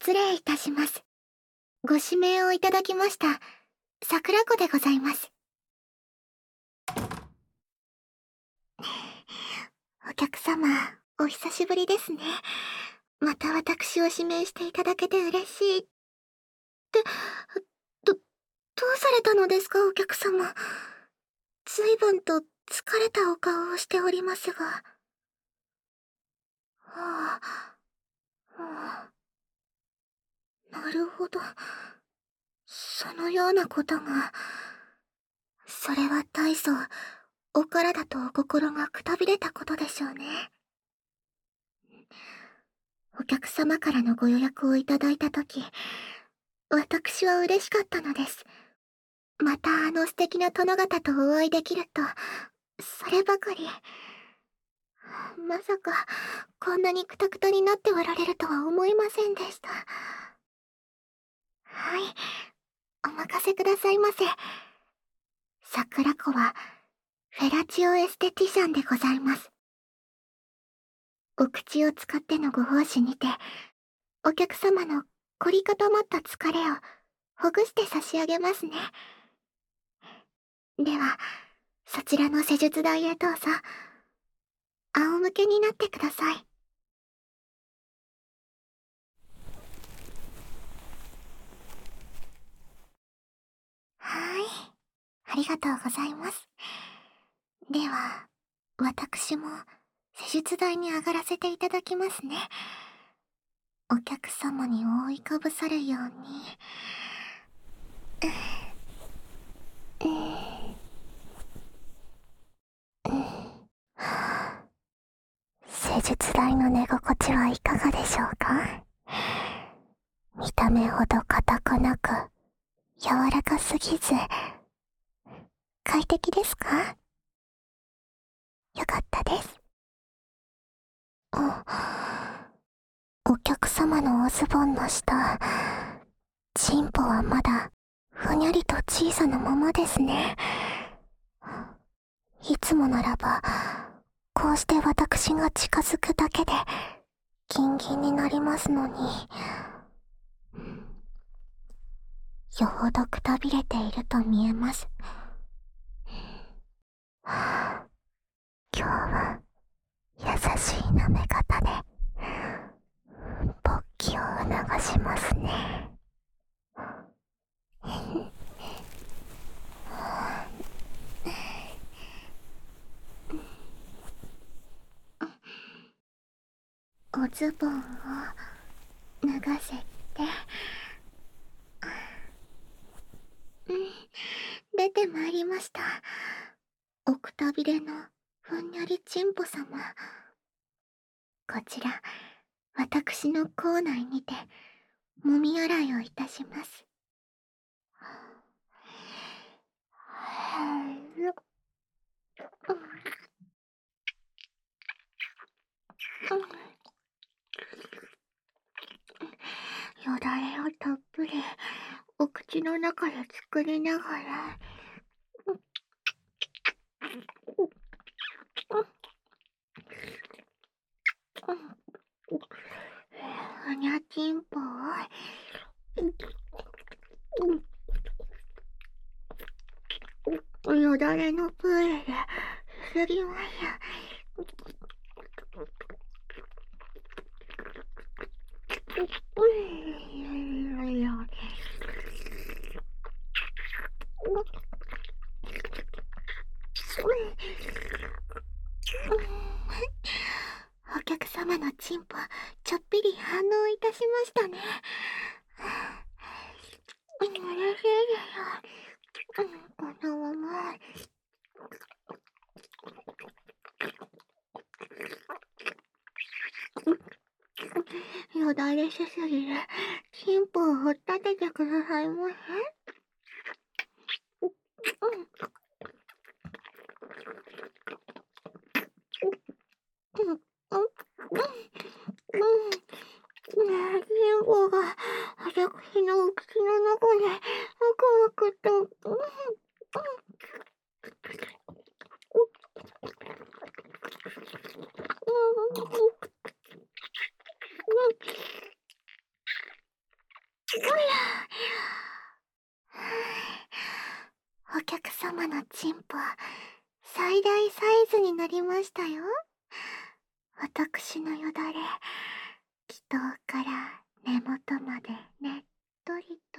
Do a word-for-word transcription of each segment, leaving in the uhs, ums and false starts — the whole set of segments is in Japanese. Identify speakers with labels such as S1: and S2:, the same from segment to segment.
S1: 失礼いたします。ご指名をいただきました、桜子でございます。お客様、お久しぶりですね。また私を指名していただけて嬉しい。って、ど、どうされたのですか、お客様。随分と疲れたお顔をしておりますが。はあ、はあ、なるほど。そのようなことが。それは大層、お体とお心がくたびれたことでしょうね。お客様からのご予約をいただいたとき、私は嬉しかったのです。またあの素敵な殿方とお会いできると、そればかり。まさか、こんなにクタクタになっておられるとは思いませんでした。はい、お任せくださいませ。桜子は、フェラチオエステティシャンでございます。お口を使ってのご奉仕にて、お客様の凝り固まった疲れをほぐして差し上げますね。では、そちらの施術台へどうぞ。仰向けになってください。はい、ありがとうございます。では、私も施術台に上がらせていただきますね。お客様に覆いかぶさるように。う、う、う、施術台の寝心地はいかがでしょうか。見た目ほど硬くなく、柔らかすぎず、快適ですか？よかったです。お、お客様のおズボンの下、チンポはまだふにゃりと小さなままですね。いつもならば、こうして私が近づくだけでギンギンになりますのに、よほどくたびれていると見えます。はあ、今日は優しい舐め方で勃起を促しますね。おズボンを脱がせて、うん、出てまいりました。おくたびれのふんにゃりちんぽ様。こちら、私の口内にて、もみ洗いをいたします。よだれをたっぷりお口の中で作りながら、ふにゃちんぽをよだれのプールですすぎます。お客様のチンポ、ちょっぴり反応いたしましたね。嬉しいですよ。このまま。よだれすすぎで、チンポをほったててくださいませ。うん、うん、うん、うん、ねえ、チンポが私のお口の中でワクワクと、うん、うん、 チンポ、最大サイズになりましたよ。私のよだれ、気筒から根元までねっとりと。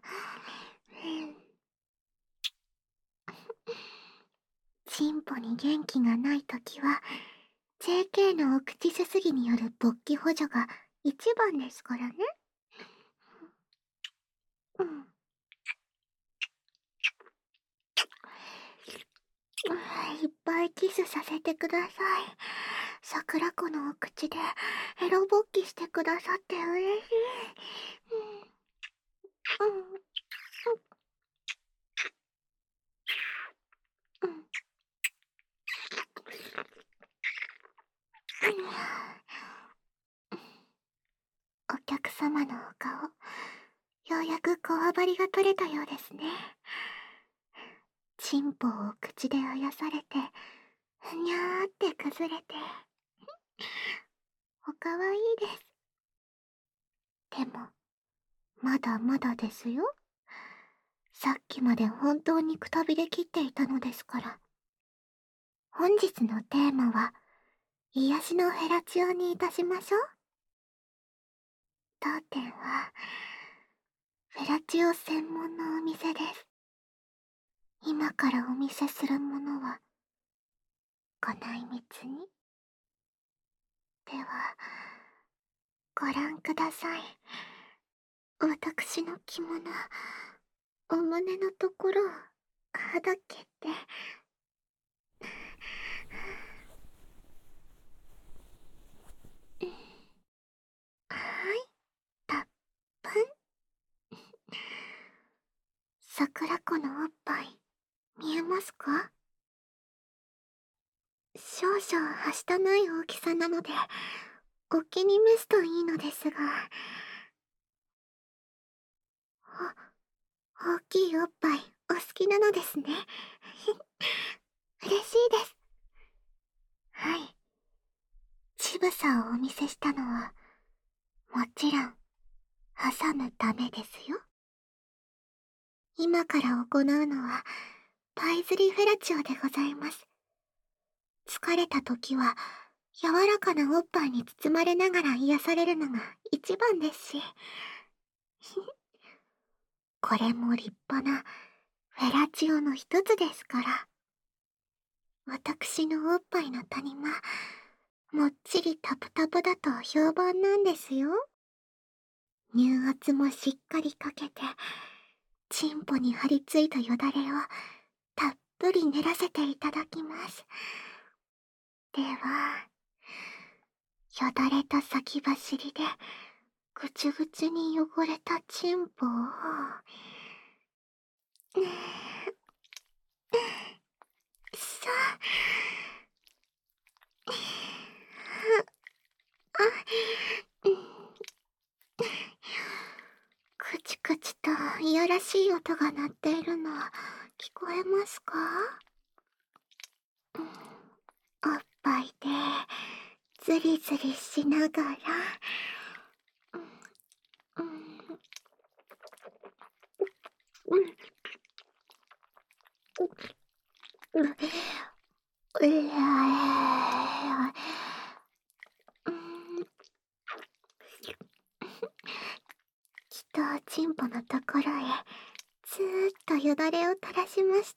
S1: チンポに元気がないときは、ジェーケー のお口すすぎによる勃起補助が一番ですからね。うん。いっぱいキスさせてください。桜子のお口でエロ勃起してくださって嬉しい。うん。うん。うん。うん。お客様のお顔、ようやくこわばりが取れたようですね。チンポを口であやされて、ふにゃーって崩れて、おかわいいです。でも、まだまだですよ。さっきまで本当にくたびれ切っていたのですから。本日のテーマは、癒しのフェラチオにいたしましょう。当店は、フェラチオ専門のお店です。今からお見せするものは、ご内密に。では、ご覧ください。私の着物、お胸のところをはだけて。はい、たっぷん。桜子のおっぱい、見えますか？少々はしたない大きさなので、お気に召すといいのですが。お、大きいおっぱい、お好きなのですね。嬉しいです。はい。乳房をお見せしたのは、もちろん、挟むためですよ。今から行うのは、パイズリフェラチオでございます。疲れた時は、柔らかなおっぱいに包まれながら癒されるのが一番ですし。これも立派なフェラチオの一つですから。私のおっぱいの谷間、もっちりタプタプだと評判なんですよ。乳圧もしっかりかけて、チンポに張り付いたよだれをたっぷり練らせていただきます。では、よだれと先走りでぐちゅぐちゅに汚れたチンポを、さあ、あ、くちくちといやらしい音が鳴っているの聞こえますか？おっぱいでズリズリしながら、うん、うん、うん、うらうん、きっとチンポのところへずーっとよだれを垂らしました。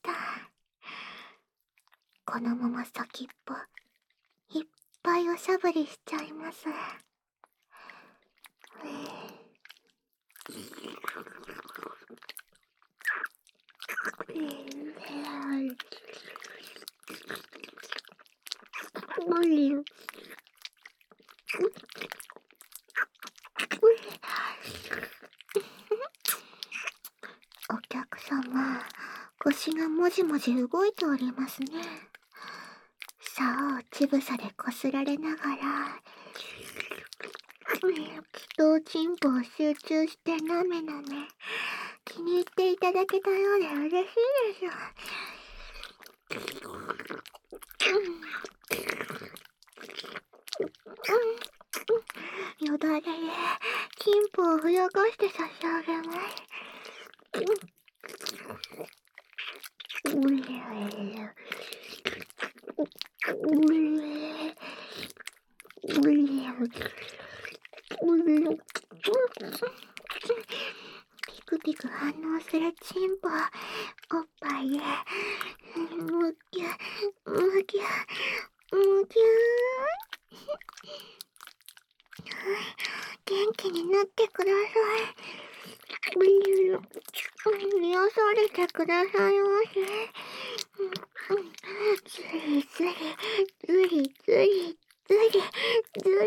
S1: このまま先っぽいっぱいおしゃぶりしちゃいます。お客様、腰がもじもじ動いておりますね。さあ、乳房でこすられながら、気とチンポを集中してなめなめ、気に入っていただけたようで嬉しいです。よだれでチンポをふやかして差し上げます。 ピクピク反応するチンポ、おっぱいで、むぎゅ、むぎゅ、むぎゅー。元気になってください。癒されてくださいませ。ずりずり、ずりずり、ずりずり。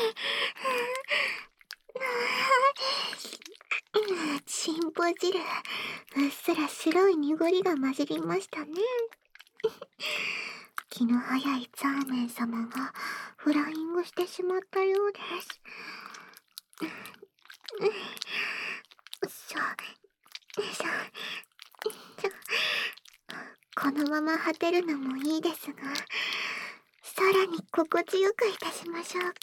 S1: チンポ汁、うっすら白い濁りが混じりましたね。気の早いザーメン様がフライングしてしまったようです。しょ、しょ、しょ。このまま果てるのもいいですが、さらに心地よくいたしましょうか。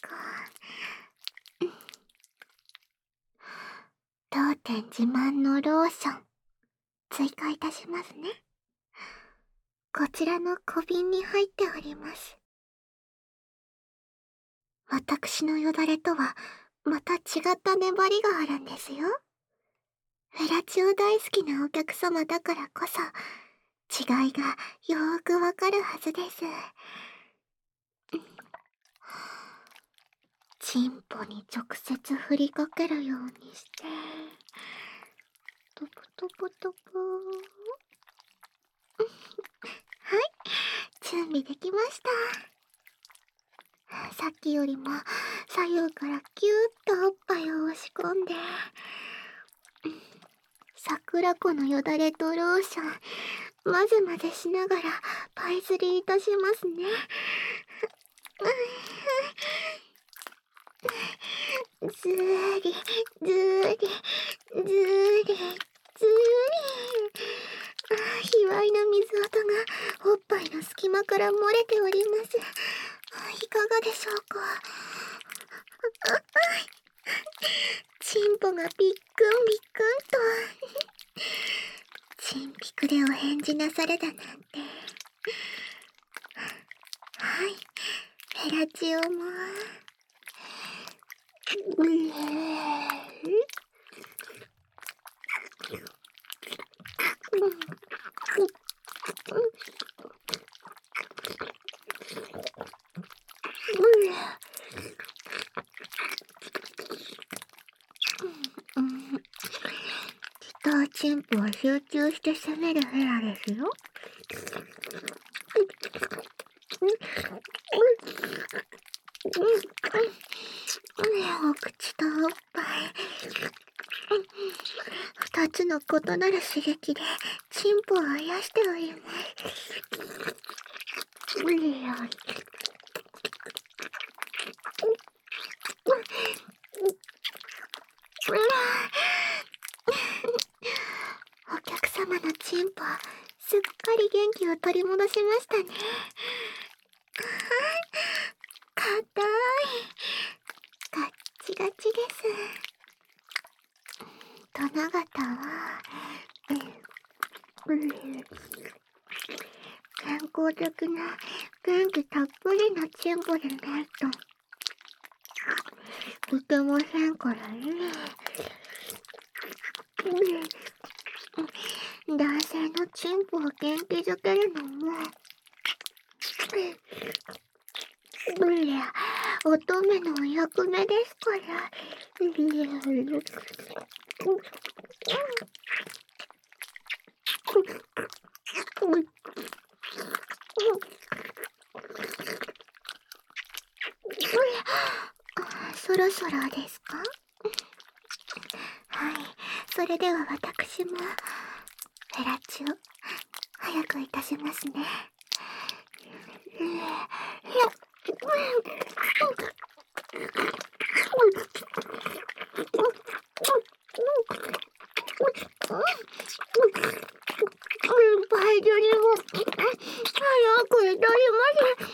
S1: 当店自慢のローション、追加いたしますね。こちらの小瓶に入っております。私のよだれとはまた違った粘りがあるんですよ。フェラチオ大好きなお客様だからこそ違いがよーくわかるはずです。チンポに直接振りかけるようにしてトプトプトプはい、準備できました。さっきよりも左右からキューッとおっぱいを押し込んで、桜子のよだれとローション混ぜ混ぜしながらパイ釣りいたしますね。ずーりずーりずーりずーり、ああ、卑猥な水音がおっぱいの隙間から漏れております。いかがでしょうか。チンポがびっくんびっくんとチンピクでお返事なされだなんて。はい、フェラチオもうえ北チンポは集中して攻めるフェラですよ。お口とおっぱい、二つの異なる刺激でチンポを癒しております。お客様のチンポ、すっかり元気を取り戻しましたね。かたい、ガッチガチです。殿方は、うん、健康的な元気たっぷりのチンポでないといけませんからね。男性のチンポを元気づけるのも乙女のお役目ですから。そろそろですか？はい、それでは私もフェラチオ早くいたしますね。バイトにも早くいたします。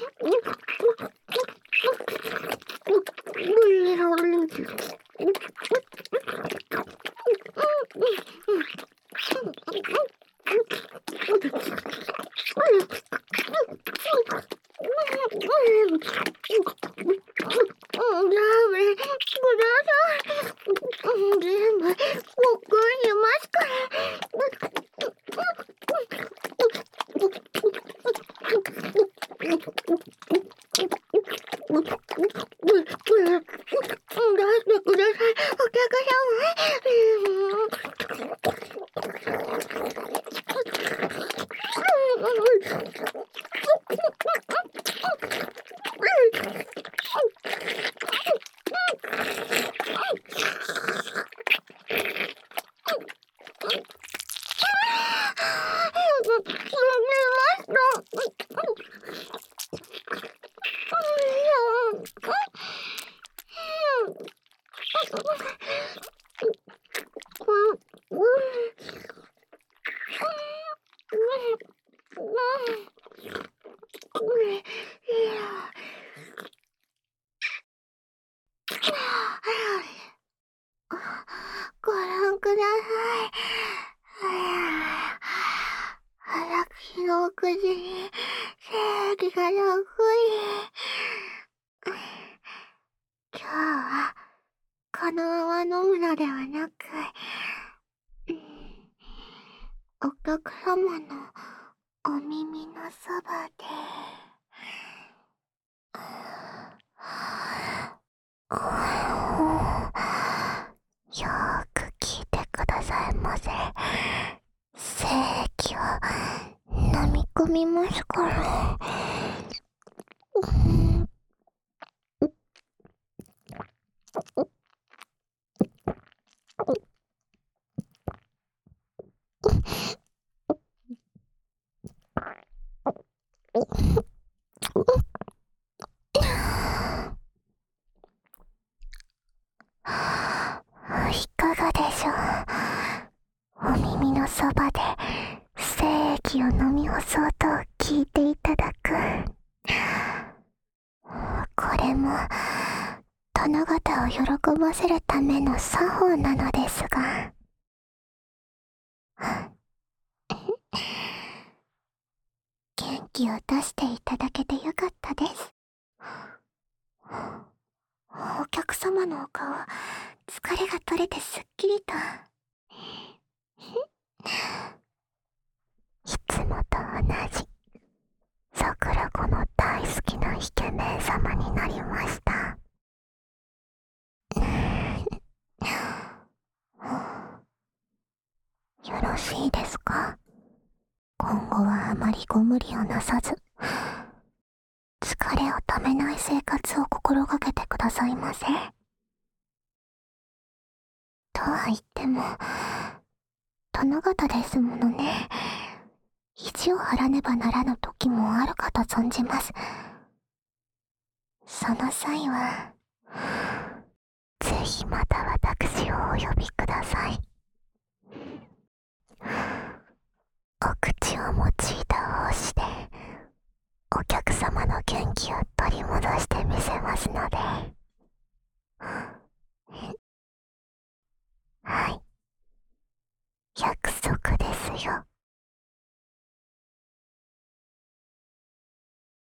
S1: ご覧ください。腹口の奥地に精液がたっぷり。今日はこのまま飲むのではなく、お客様のお耳のそばで。よーく聞いてくださいませ。精液を飲み込みますから。いかがでしょう。お耳のそばで精液を飲み干す音を聞いていただく。これも殿方を喜ばせるための作法なのですが、元気を出していただけてよかったです。お客様のお顔、疲れが取れてすっきりと。いつもと同じ桜子の大好きなイケメン様になりました。よろしいですか？今後はあまりご無理をなさず、疲れをためない生活を心がけてくださいませ。とは言っても、殿方ですものね。意地を張らねばならぬ時もあるかと存じます。その際は、ぜひまた私をお呼びください。お口を用いた奉仕で、お客様の元気を取り戻してみせますので。はい。約束ですよ。